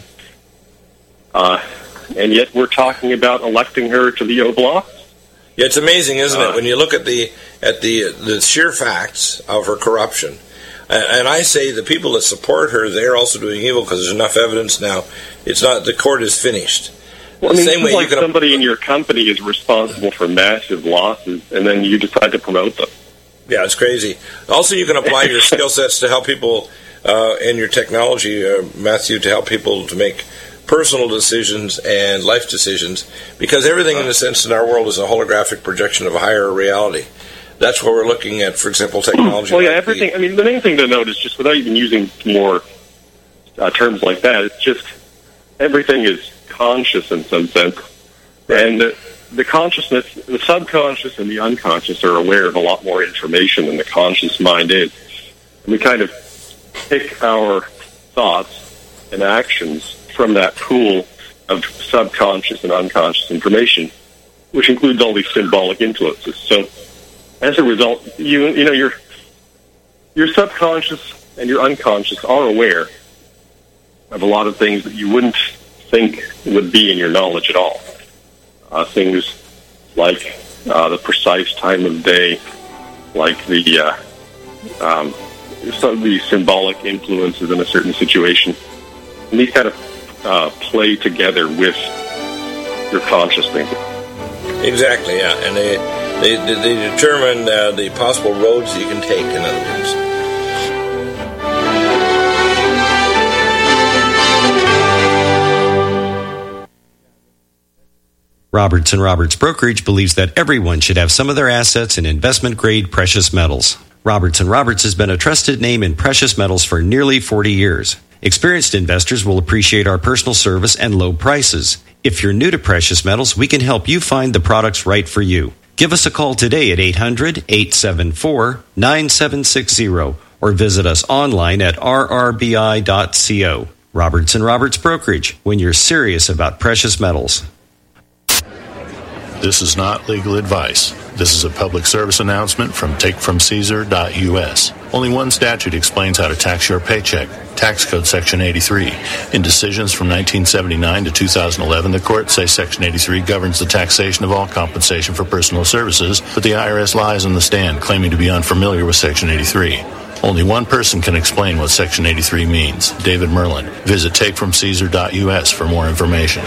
Uh, and yet we're talking about electing her to the Oblast. Yeah, it's amazing, isn't uh, it, when you look at the at the the sheer facts of her corruption. And I say the people that support her, they're also doing evil because there's enough evidence now. It's not, the court is finished. Well, I mean, same way like you can somebody in your company is responsible for massive losses, and then you decide to promote them. Yeah, it's crazy. Also, you can apply your skill sets to help people uh, in your technology, uh, Matthew, to help people to make personal decisions and life decisions, because everything, in a sense, in our world is a holographic projection of a higher reality. That's what we're looking at, for example, technology. Well, yeah, like everything. The, I mean, the main thing to note is just without even using more uh, terms like that. It's just everything is conscious in some sense. And the, the consciousness, the subconscious and the unconscious are aware of a lot more information than the conscious mind is. And we kind of pick our thoughts and actions from that pool of subconscious and unconscious information, which includes all these symbolic influences. So as a result, you you know, your your subconscious and your unconscious are aware of a lot of things that you wouldn't think would be in your knowledge at all. Uh, things like uh, the precise time of day, like the uh, um, some of the symbolic influences in a certain situation. And these kind of uh, play together with your conscious thinking. Exactly, yeah. And they they, they determine uh, the possible roads that you can take, in other words. Roberts and Roberts Brokerage believes that everyone should have some of their assets in investment-grade precious metals. Roberts and Roberts has been a trusted name in precious metals for nearly forty years. Experienced investors will appreciate our personal service and low prices. If you're new to precious metals, we can help you find the products right for you. Give us a call today at eight hundred, eight seven four, nine seven six zero or visit us online at r r b i dot co. Roberts and Roberts Brokerage, when you're serious about precious metals. This is not legal advice. This is a public service announcement from take from caesar dot u s. Only one statute explains how to tax your paycheck. Tax Code Section eighty-three. In decisions from nineteen seventy-nine to two thousand eleven, the courts say Section eighty-three governs the taxation of all compensation for personal services, but the I R S lies on the stand, claiming to be unfamiliar with Section eighty-three. Only one person can explain what Section eighty-three means, David Merlin. Visit take from caesar dot u s for more information.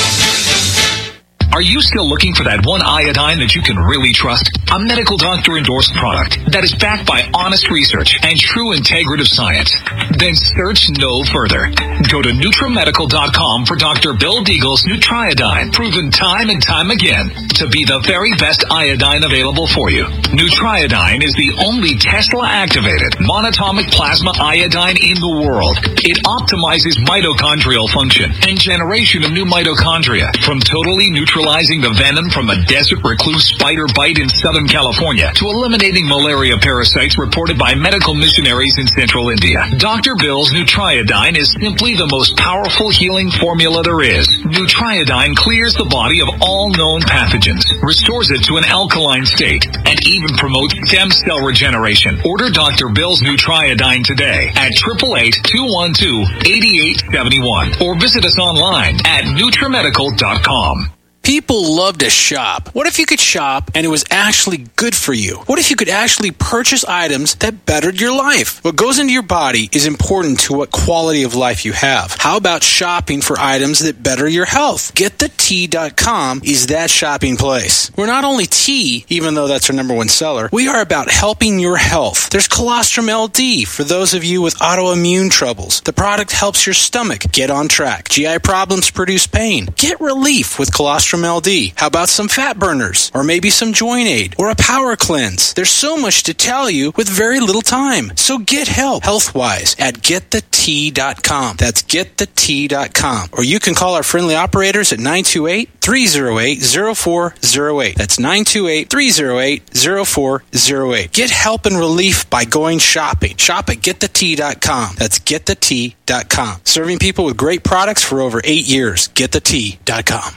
Are you still looking for that one iodine that you can really trust? A medical doctor endorsed product that is backed by honest research and true integrative science? Then search no further. Go to Nutramedical dot com for Doctor Bill Deagle's Nutriodine, proven time and time again to be the very best iodine available for you. Nutriodine is the only Tesla-activated monatomic plasma iodine in the world. It optimizes mitochondrial function and generation of new mitochondria from totally neutral neutralizing the venom from a desert recluse spider bite in Southern California to eliminating malaria parasites reported by medical missionaries in central India. Doctor Bill's Nutriodine is simply the most powerful healing formula there is. Nutriodine clears the body of all known pathogens, restores it to an alkaline state, and even promotes stem cell regeneration. Order Doctor Bill's Nutriodine today at eight eight eight, two one two, eight eight seven one or visit us online at Nutramedical dot com. People love to shop. What if you could shop and it was actually good for you? What if you could actually purchase items that bettered your life? What goes into your body is important to what quality of life you have. How about shopping for items that better your health? Get the tea dot com is that shopping place. We're not only tea, even though that's our number one seller, we are about helping your health. There's Colostrum L D for those of you with autoimmune troubles. The product helps your stomach get on track. G I problems produce pain. Get relief with Colostrum L D. How about some fat burners? Or maybe some joint aid? Or a power cleanse? There's so much to tell you with very little time. So get help health-wise at get the tea dot com. That's get the tea dot com. Or you can call our friendly operators at nine two eight, three oh eight, oh four oh eight. That's nine two eight, three oh eight, oh four oh eight. Get help and relief by going shopping. Shop at get the tea dot com. That's get the tea dot com. Serving people with great products for over eight years. get the tea dot com.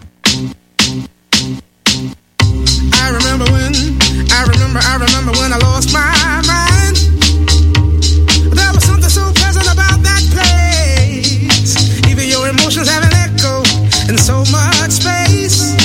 I remember when, I remember, I remember when I lost my mind. There was something so pleasant about that place. Even your emotions have an echo in so much space.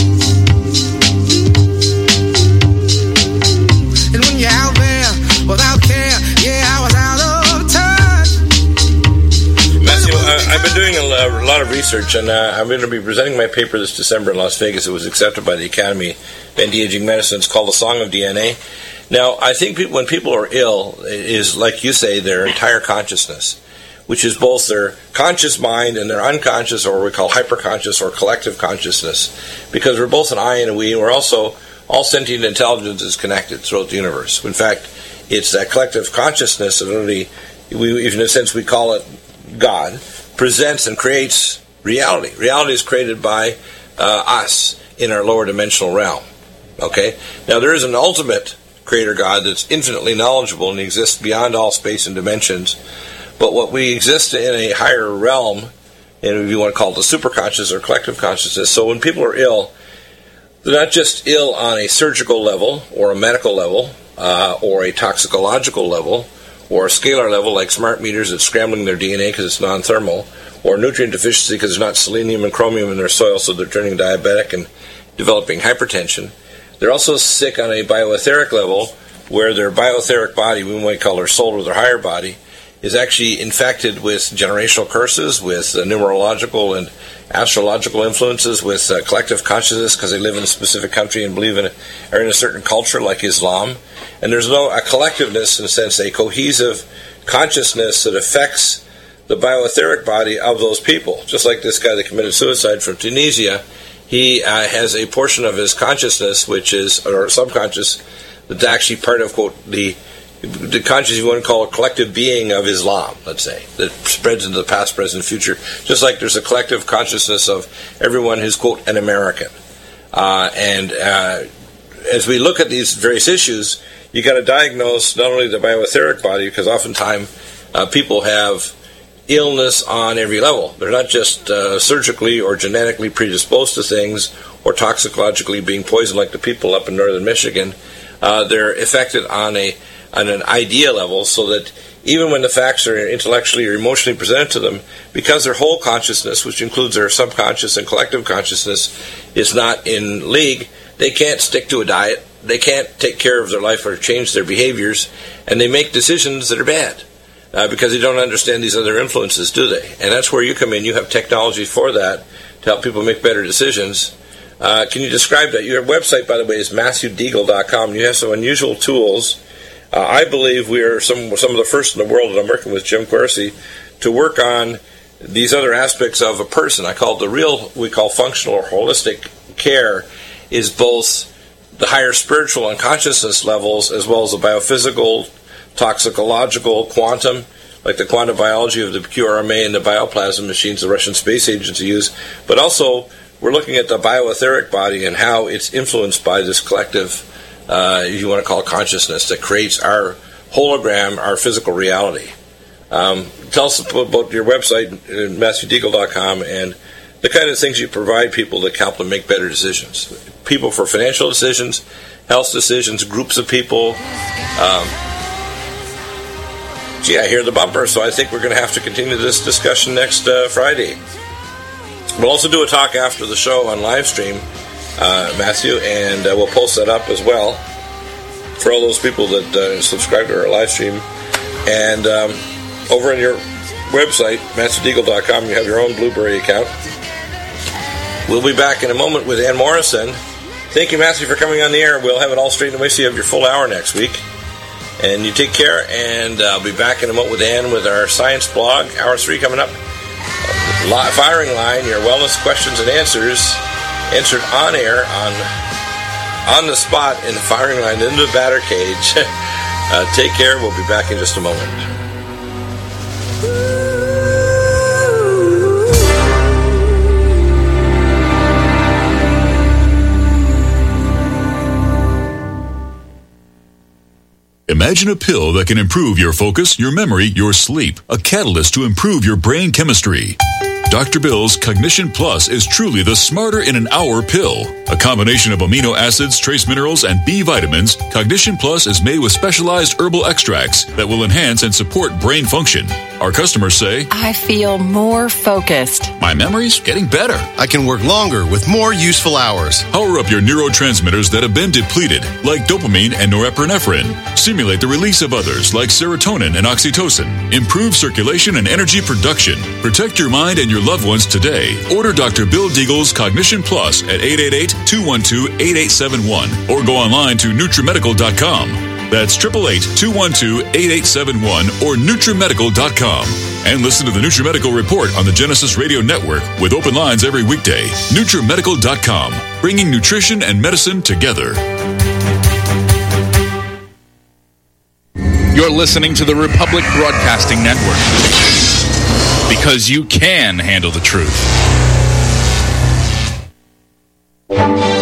And when you're out there without care, yeah, I was out of touch. Matthew, uh, I've been doing a, a lot of research, and uh, I'm going to be presenting my paper this December in Las Vegas. It was accepted by the Academy of Anti-Aging Medicine. It's called The Song of D N A. Now, I think people, when people are ill, it is, like you say, their entire consciousness, which is both their conscious mind and their unconscious, or what we call hyperconscious or collective consciousness, because we're both an I and a we, and we're also, all sentient intelligence is connected throughout the universe. In fact, it's that collective consciousness that really, we, in a sense, we call it God, presents and creates reality. Reality is created by uh, us in our lower dimensional realm. Okay? Now, there is an ultimate creator God that's infinitely knowledgeable and exists beyond all space and dimensions. But what we exist in a higher realm, and if you want to call it the superconscious or collective consciousness. So when people are ill, they're not just ill on a surgical level or a medical level uh, or a toxicological level or a scalar level like smart meters that's scrambling their D N A because it's non-thermal, or nutrient deficiency because there's not selenium and chromium in their soil, so they're turning diabetic and developing hypertension. They're also sick on a bioetheric level where their bioetheric body, we might call their soul or their higher body, is actually infected with generational curses, with uh, numerological and astrological influences, with uh, collective consciousness because they live in a specific country and believe in a, are in a certain culture like Islam. And there's no a collectiveness, in a sense, a cohesive consciousness that affects the bioetheric body of those people. Just like this guy that committed suicide from Tunisia, he uh, has a portion of his consciousness, which is, or subconscious, that's actually part of, quote, the the conscious, you want to call a collective being of Islam, let's say, that spreads into the past, present, future, just like there's a collective consciousness of everyone who's, quote, an American. Uh, and uh, as we look at these various issues, you got to diagnose not only the bioetheric body, because oftentimes uh, people have illness on every level. They're not just uh, surgically or genetically predisposed to things or toxicologically being poisoned like the people up in northern Michigan. Uh, they're affected on a on an idea level, so that even when the facts are intellectually or emotionally presented to them, because their whole consciousness, which includes their subconscious and collective consciousness, is not in league, they can't stick to a diet, they can't take care of their life or change their behaviors, and they make decisions that are bad. Uh, because they don't understand these other influences, do they? And that's where you come in. You have technology for that to help people make better decisions. Uh, can you describe that? Your website, by the way, is Matthew Deagle dot com. You have some unusual tools. Uh, I believe we are some some of the first in the world, and I'm working with Jim Quercy, to work on these other aspects of a person. I call it the real, we call functional or holistic care, is both the higher spiritual and consciousness levels as well as the biophysical, toxicological, quantum, like the quantum biology of the Q R M A and the bioplasm machines the Russian space agency use, but also we're looking at the bioetheric body and how it's influenced by this collective, uh, if you want to call it consciousness, that creates our hologram, our physical reality. Um, tell us about your website, Matthew Deagle dot com, and the kind of things you provide people that help them make better decisions. People for financial decisions, health decisions, groups of people. Um, Gee, I hear the bumper, so I think we're going to have to continue this discussion next uh, Friday. We'll also do a talk after the show on live stream, uh, Matthew, and uh, we'll post that up as well for all those people that uh, subscribe to our live stream. And um, over on your website, Matthew Deagle dot com, you have your own Blueberry account. We'll be back in a moment with Ann Morrison. Thank you, Matthew, for coming on the air. We'll have it all straightened away so you have your full hour next week. And you take care, and I'll be back in a moment with Ann with our science blog. Hour three coming up. Firing line, your wellness questions and answers answered on air, on on the spot in the firing line into the batter cage. uh, take care. We'll be back in just a moment. Imagine a pill that can improve your focus, your memory, your sleep. A catalyst to improve your brain chemistry. Doctor Bill's Cognition Plus is truly the smarter in an hour pill. A combination of amino acids, trace minerals, and B vitamins, Cognition Plus is made with specialized herbal extracts that will enhance and support brain function. Our customers say, I feel more focused. My memory's getting better. I can work longer with more useful hours. Power up your neurotransmitters that have been depleted, like dopamine and norepinephrine. Stimulate the release of others, like serotonin and oxytocin. Improve circulation and energy production. Protect your mind and your loved ones today. Order Doctor Bill Deagle's Cognition Plus at eight eight eight, two one two, eight eight seven one or go online to NutriMedical dot com. That's eight eight eight, two one two, eight eight seven one or NutriMedical dot com. And listen to the NutriMedical Report on the Genesis Radio Network with open lines every weekday. NutriMedical dot com, bringing nutrition and medicine together. You're listening to the Republic Broadcasting Network. because you can handle the truth.